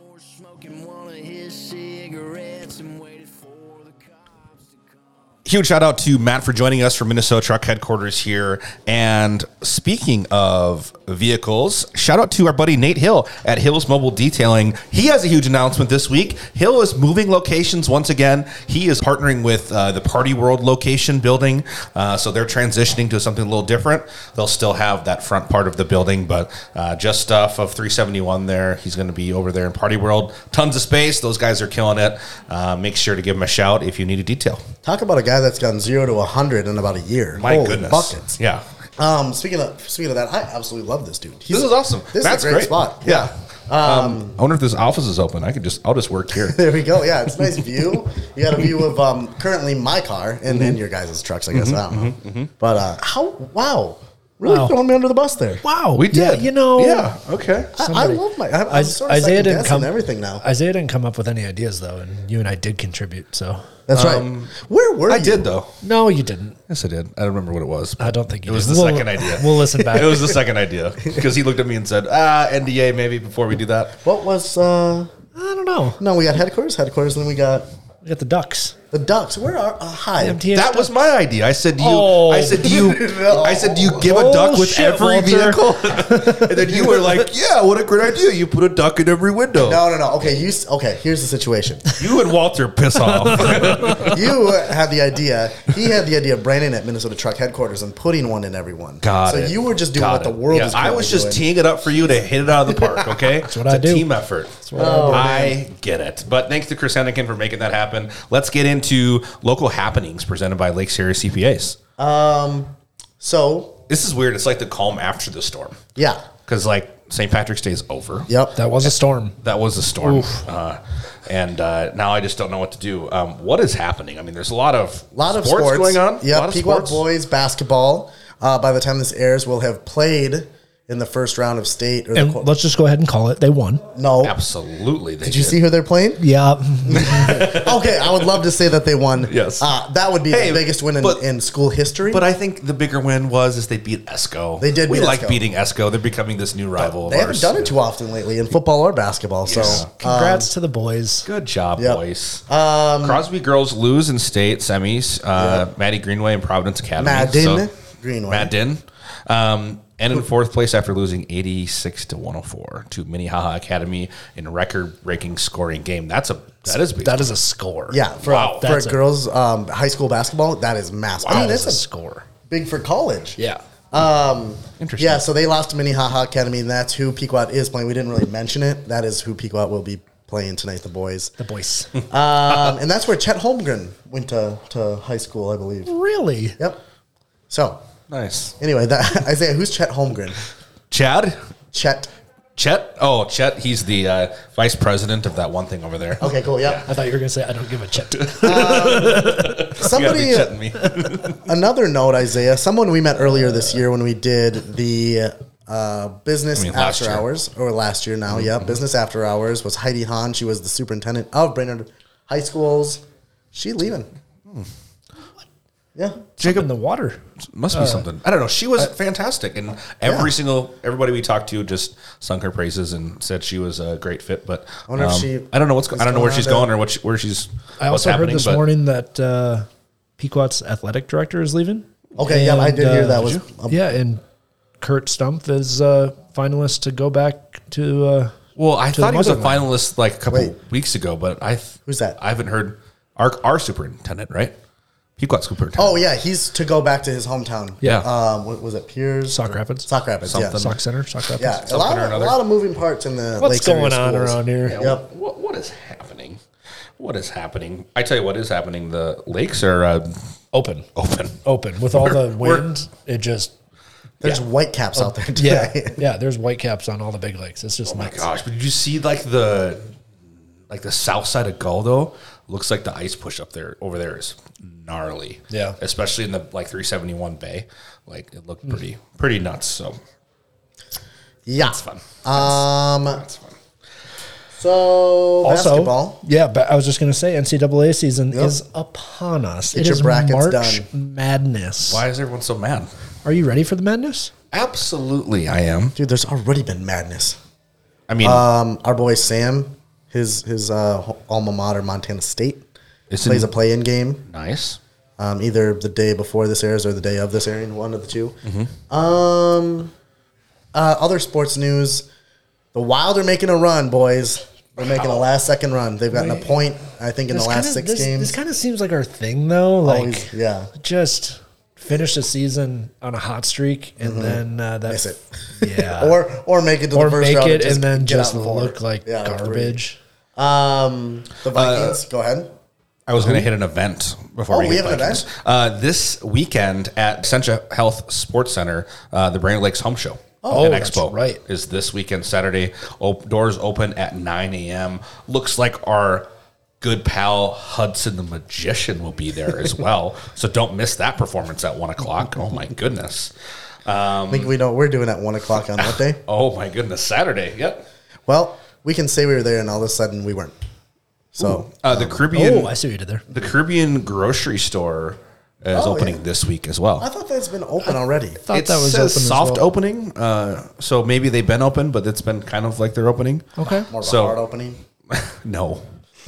Huge shout out to Matt for joining us from Minnesota Truck Headquarters here. And speaking of vehicles, shout out to our buddy Nate Hill at Hill's Mobile Detailing. He has a huge announcement this week. Hill is moving locations once again. He is partnering with the Party World location building. So they're transitioning to something a little different. They'll still have that front part of the building, but just off of 371 there, he's going to be over there in Party World. Tons of space. Those guys are killing it. Make sure to give him a shout if you need a detail. Talk about a guy that's gotten 0 to 100 in about a year. My Holy goodness. buckets. Yeah. Speaking of that, I absolutely love this dude. This is awesome. This That's is a great spot. Yeah. I wonder if this office is open. I'll just work here. There we go. Yeah, it's a nice view. You got a view of currently my car and then your guys' trucks, I guess. I don't know. But really throwing me under the bus there. Wow. We did. Yeah, you know. Yeah. Okay. I love my. I'm sort of Isaiah didn't second-guessing everything now. Isaiah didn't come up with any ideas though, and you and I did contribute. So That's right. Where were you? I did though. no, you didn't. Yes, I did. I don't remember what it was. I don't think you It was did. the second idea. We'll listen back. It was the second idea because he looked at me and said, NDA maybe before we do that. What was? I don't know. No, we got headquarters, and then we got We got the Ducks. the Ducks. Where are? Hi. MTH That Ducks. was my idea. I said, do you? Oh. I said, do you? No. I said, do you give a duck with Bullshit, every Walter. vehicle? And then you were like, yeah, what a great idea! You put a duck in every window. No. Okay, here's the situation. You and Walter piss off. You had the idea. He had the idea of branding at Minnesota Truck Headquarters and putting one in everyone. Got so it. you were just doing Got what the it. world Yeah, is. I was just teeing it up for you to hit it out of the park. Okay, that's what I do. A team effort. That's what I do. I get it. But thanks to Chris Hennigan for making that happen. Let's get into local happenings presented by Lake Series CPAs. So This is weird. It's like the calm after the storm. yeah. Because like St. Patrick's Day is over. Yep. That was a storm. That was a storm. And now I just don't know what to do. What is happening? I mean, there's a lot of sports going on. Yeah, A lot of Pequot sports. boys basketball. By the time this airs, will have played in the first round of state. Or And let's just go ahead and call it. They won. no. Absolutely. Did you see who they're playing? Yeah. Okay, I would love to say that they won. Yes. That would be Hey, the biggest win but- in school history. But I think the bigger win is they beat Esco. They did We beat like Esco. beating Esco. They're becoming this new rival. they of haven't ours. done it too often lately in football or basketball. Yeah. So Congrats to the boys. Good job, Yep. boys. Crosby girls lose in state semis. Maddie Greenway and Providence Academy. Madden Greenway. Madden. And in fourth place after losing 86-104 to Minnehaha Academy in a record-breaking scoring game. That is big. That is a score. Yeah, for That's a- girls high school basketball, that is massive. I mean, That's it's a a score. big for college. Yeah. Interesting. Yeah, so they lost to Minnehaha Academy, and that's who Pequot is playing. We didn't really mention it. That is who Pequot will be playing tonight, the boys. The boys. And that's where Chet Holmgren went to high school, I believe. Really? Yep. So, Nice. anyway, Isaiah, who's Chet Holmgren? Chet? Chet. Oh, Chet. He's the vice president of that one thing over there. Okay, cool. Yep. I thought you were going to say, I don't give a shit. Somebody, You gotta be chetting me. another note, Isaiah. Someone we met earlier this year when we did the business last after year. hours, or last year now. Yeah, business after hours was Heidi Hahn. She was the superintendent of Brainerd High Schools. She leaving. Yeah. Jacob in the water. Must be something. I don't know. She was fantastic, and everybody we talked to just sung her praises and said she was a great fit. But I wonder if she I don't know I don't know where going she's on going to- or where she's. I what's also heard happening, this but morning that Pequot's athletic director is leaving. Okay, yeah, I did hear that was. Yeah, and Kurt Stumpf is finalist to go back to. Well, I to thought the he was a motherland. finalist like a couple Wait. weeks ago, but Who's that? I haven't heard our superintendent, right? Pequot superintendent. Oh yeah, he's to go back to his hometown. Yeah. What was it? Piers. Sauk Rapids. Sauk Rapids. Something. Yeah. Sauk Center, Sauk Rapids. Yeah. A lot, or of, a another. lot of moving parts in the What's Lakes area going on schools. around here? Yeah, Yep. What is happening? What is happening? I tell you what is happening. The lakes are Open. open. With all the We're- wind, it just. There's Yeah. white caps out there Yeah, today. yeah. There's white caps on all the big lakes. It's just Oh my nuts. gosh! But did you see like the south side of Goldo? Looks like the ice push up there over there is gnarly. Yeah. especially in the 371 Bay. Like it looked pretty nuts. So Yeah. it's fun. That's fun. So basketball. Yeah, but I was just going to say NCAA season Yep. is upon us. Get It your is brackets March done. Madness. Why is everyone so mad? Are you ready for the madness? Absolutely, I am. Dude, there's already been madness. I mean, Our boy Sam, his alma mater, Montana State, Isn't- plays a play-in game. nice. Either the day before this airs or the day of this airing, one of the two. Other sports news: the Wild are making a run, boys. They're making a last-second run. They've gotten a point, I think, in the last six games. This kind of seems like our thing, though. Like, Always, yeah. just finish the season on a hot streak and then that Miss it. Yeah, or make it to or the first make round it and then get just out in four. look like Yeah, garbage. The Vikings. Go ahead. I was going to hit an event before Oh, we hit have an Vikings. This weekend at Central Health Sports Center, the Brainerd Lakes Home Show. Oh, and that's Expo right. is this weekend, Saturday. Doors open at 9 a.m. Looks like our good pal Hudson the Magician will be there as well. So don't miss that performance at 1 o'clock. Oh, my goodness. I think we know we're doing at 1 o'clock on what day? Oh, my goodness. Saturday. Yep. Well, we can say we were there, and all of a sudden we weren't. So The Caribbean. Oh, I see what you did there. The Caribbean grocery store is Oh, opening yeah. this week as well. I thought that's been open already. Thought It that was says open as soft well. opening, so maybe they've been open, but it's been kind of like they're opening. Okay. More of a So- hard opening. No.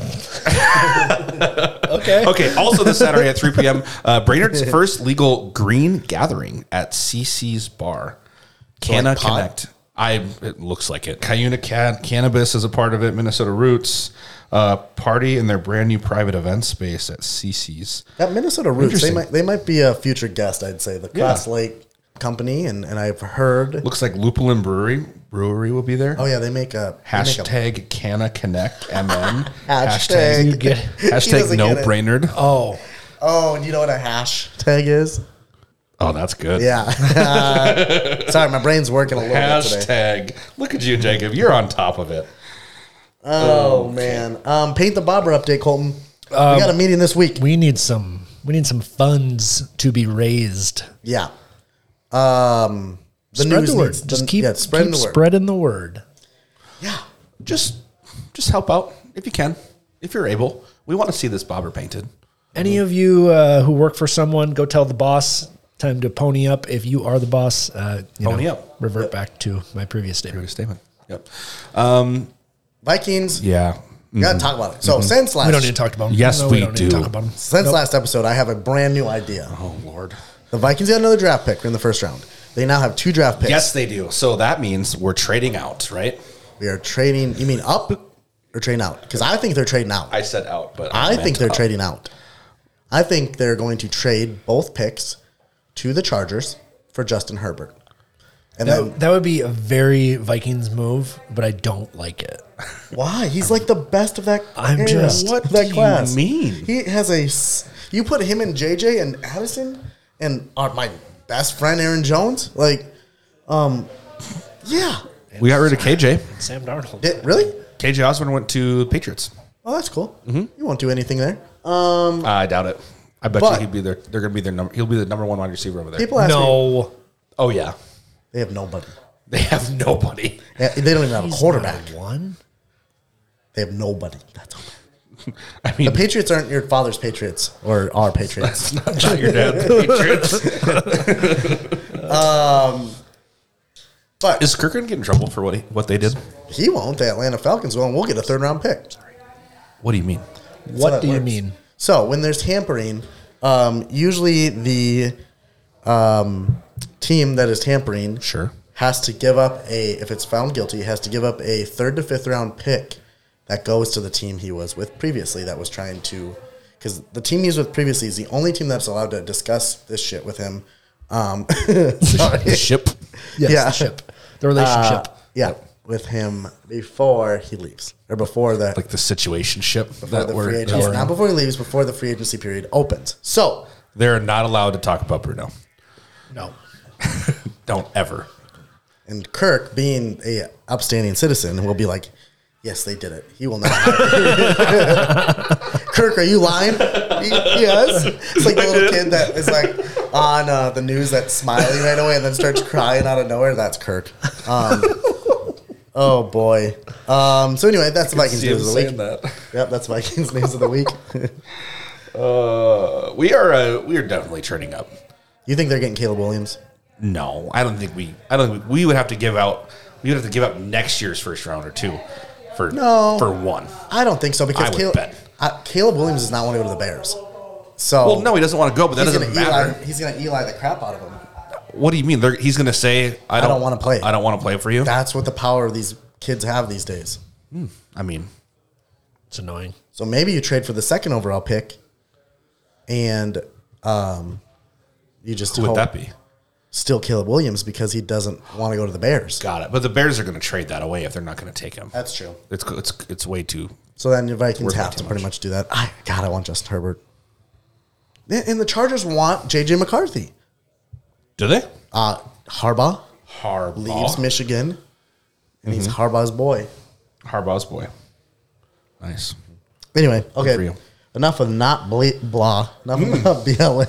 Okay. Okay. Also, this Saturday at 3 p.m., Brainerd's first legal green gathering at CC's Bar. Canna like pot? Connect. It looks like it. Cuyuna Cannabis is a part of it. Minnesota Roots party in their brand new private event space at CC's. That Minnesota Roots, Interesting. they might be a future guest, I'd say. The Cross Yeah. Lake company, and I've heard. Looks like Lupulin Brewery will be there. Oh yeah, they make a Hashtag Canna Connect MN. Hashtag. You get He Hashtag doesn't no get it. Brainerd. Oh, Oh, and you know what a hashtag is? Oh, that's good. Yeah. Sorry, my brain's working a little bit today. Hashtag. Look at you, Jacob. You're on top of it. Oh man. Paint the Bobber update, Colton. We got a meeting this week. we need some funds to be raised. Yeah. The Spread news the word. needs- Just the- keep, yeah, spreading keep the word. spreading the word. Yeah. Just help out if you can, if you're able. We want to see this bobber painted. Any of you who work for someone, go tell the boss. Time to pony up. If you are the boss, Pony up. Revert back to my previous statement. Good statement. Yep. Vikings. Yeah. We gotta talk about it. So since last We don't need to talk about them. Yes, we don't need do. to talk about them. since last episode, I have a brand new idea. Oh Lord. The Vikings got another draft pick in the first round. They now have 2 draft picks. Yes, they do. So that means we're trading out, right? We are trading. You mean up or trading out? Because I think they're trading out. I said out, but I think they're up. trading out. I think they're going to trade both picks to the Chargers for Justin Herbert. And then That would be a very Vikings move, but I don't like it. why? He's like the best of that. I'm era, just- What that do class. you mean? He has a. You put him and JJ and Addison and my best friend Aaron Jones. Like, yeah. We got rid of KJ. Sam Darnold. Really? KJ Osborne went to the Patriots. Oh, that's cool. You won't do anything there. I doubt it. I bet But- you he'd be there. They're going to be their number. He'll be the number 1 wide receiver over there. People ask me. No. Oh yeah, They have nobody. they have nobody. Yeah, they don't even have a quarterback. One? They have nobody. That's all. I mean, The Patriots aren't your father's Patriots or our Patriots. not your dad's Patriots. But Is Kirk going to get in trouble for what they did? he won't. The Atlanta Falcons will, and we'll get a 3rd round pick. What do you mean? What that do you works. mean? So when there's tampering, usually the team that is tampering Sure. has to give up if it's found guilty, has to give up a 3rd to 5th round pick that goes to the team he was with previously that was trying to, because the team he was with previously is the only team that's allowed to discuss this shit with him. Sorry. Ship. Yes, Yeah. the ship. The relationship. Yeah, with him before he leaves or before the Like the situation ship before the free agency, not before he leaves, before the free agency period opens. So They're not allowed to talk about Bruno. No. Don't ever. and Kirk, being a upstanding citizen, will be like, "Yes, they did it. He will not." Kirk, are you lying? Yes. It's like the little kid that is like on the news that's smiling right away and then starts crying out of nowhere. That's Kirk. Oh boy. So anyway, that's the Vikings news of the week. Yep, that's Vikings news of the week. We are definitely turning up. You think they're getting Caleb Williams? No, I don't think we would have to give out. We would have to give up next year's first round or 2 for one. I don't think so because I would bet. Caleb Williams does not want to go to the Bears. So Well, no, he doesn't want to go, but that he's doesn't gonna matter. He's going to Eli the crap out of him. What do you mean? He's going to say, "I don't wanna play." I don't want to play for you." That's what the power these kids have these days. I mean, It's annoying. So maybe you trade for the 2nd overall pick, and you just who would hope that be? still Caleb Williams because he doesn't want to go to the Bears. Got it. But the Bears are going to trade that away if they're not going to take him. That's true. It's way too. So then the Vikings Worth have way to too pretty much. much do that. I want Justin Herbert. And the Chargers want J.J. McCarthy. Do they? Harbaugh leaves Harbaugh. Michigan, and he's Harbaugh's boy. Harbaugh's boy. Nice. Anyway, for okay. you. Enough of not blah. Enough about BLA.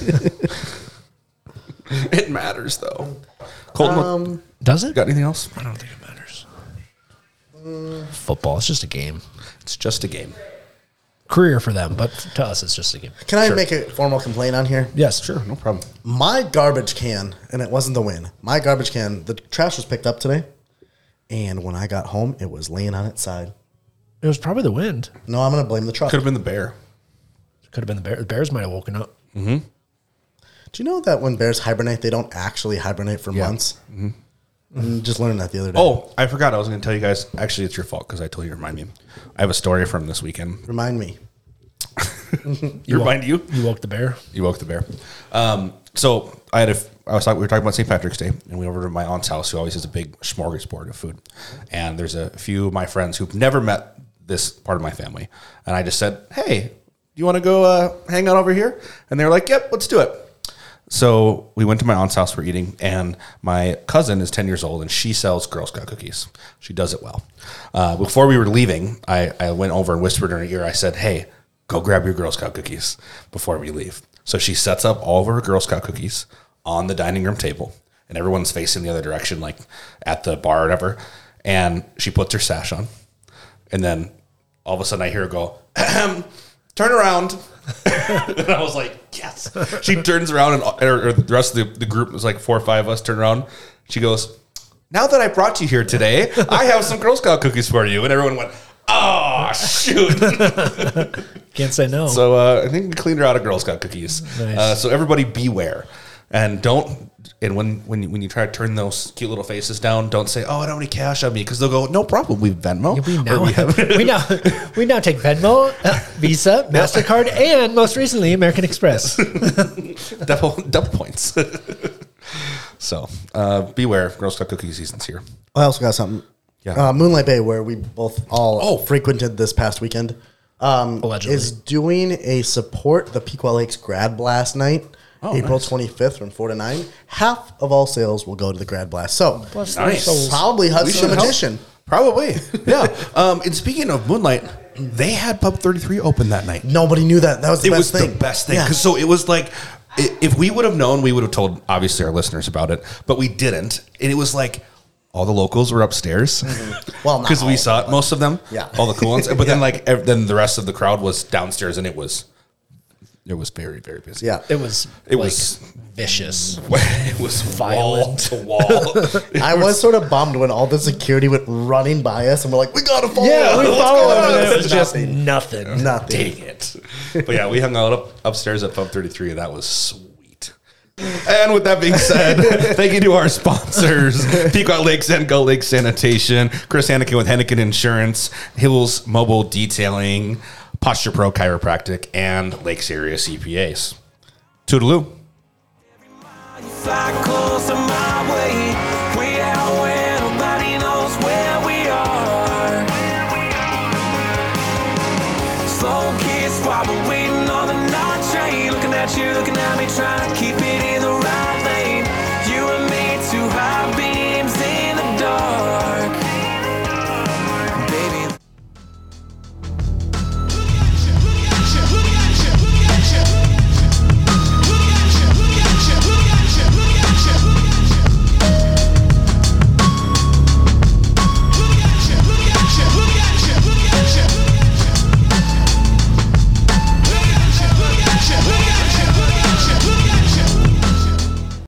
It matters though. Colton, Does it? got anything else? I don't think it matters. Football, it's just a game. It's just a game. Career for them, but to us, it's just a game. Can I make a formal complaint on here? Yes. Sure, no problem. My garbage can, and it wasn't the win. My garbage can, the trash was picked up today, and when I got home, it was laying on its side. It was probably the wind. No, I'm going to blame the truck. Could have been the bear. Could have been the Bears. The Bears might have woken up. Do you know that when bears hibernate, they don't actually hibernate for months? Just learned that the other day. Oh, I forgot. I was going to tell you guys. Actually, it's your fault because I told you to remind me. I have a story from this weekend. Remind me. Remind you? You woke the bear. You woke the bear. So we were talking about St. Patrick's Day, and we went over to my aunt's house, who always has a big smorgasbord of food. And there's a few of my friends who've never met this part of my family, and I just said, "Hey, do you want to go hang out over here?" And they were like, "Yep, let's do it." So we went to my aunt's house. We're eating, and my cousin is 10 years old, and she sells Girl Scout cookies. She does it well. Before we were leaving, I went over and whispered in her ear. I said, "Hey, go grab your Girl Scout cookies before we leave." So she sets up all of her Girl Scout cookies on the dining room table. and everyone's facing the other direction, like at the bar or whatever. And she puts her sash on, and then all of a sudden I hear her go, turn around. And I was like, yes. She turns around, and or the rest of the group, was like 4 or 5 of us, turn around. She goes, now that I brought you here today, I have some Girl Scout cookies for you. And everyone went, oh, shoot. Can't say no. So I think we cleaned her out of Girl Scout cookies. Nice. So everybody beware. And don't, and when you try to turn those cute little faces down, don't say, oh, I don't have any cash on me, because they'll go, no problem, we've Venmo. We now take Venmo, Visa, MasterCard, and most recently American Express. double points. So beware, Girl Scout cookie season's here. I also got something. Yeah. Moonlight Bay, where we both all frequented this past weekend, Allegedly. is doing a support the Pequot Lakes Grad Blast night. April 25th from 4 to 9. Half of all sales will go to the Grad Blast. So, Nice. probably Hudson Magician. Probably. Yeah. And speaking of Moonlight, they had Pub 33 open that night. Nobody knew that. That was the best thing. The best thing. Yeah. 'Cause so it was like, if we would have known, we would have told, obviously, our listeners about it, but we didn't. And it was like, all the locals were upstairs. Well, not because we all, saw it, most of them. Yeah. All the cool ones. But then, like, then the rest of the crowd was downstairs, and it was very, very busy. Yeah. It was vicious. It was Violent. wall to wall. I was sort of bummed when all the security went running by us and we're like, we got to follow. Yeah, we What's followed going on? him. It was just Nothing. nothing. Nothing. Dang it. But yeah, we hung out upstairs at Pub 33, and that was sweet. And with that being said, thank you to our sponsors, Pequot Lakes and Gull Lake Sanitation, Chris Hannikin with Hannikin Insurance, Hills Mobile Detailing, Posture Pro Chiropractic, and Lake Serious CPAs. Toodaloo. Fly closer my way. We out where nobody knows where we are. Slow kiss while we're waiting on the night train. Looking at you, looking at me, trying to keep it in the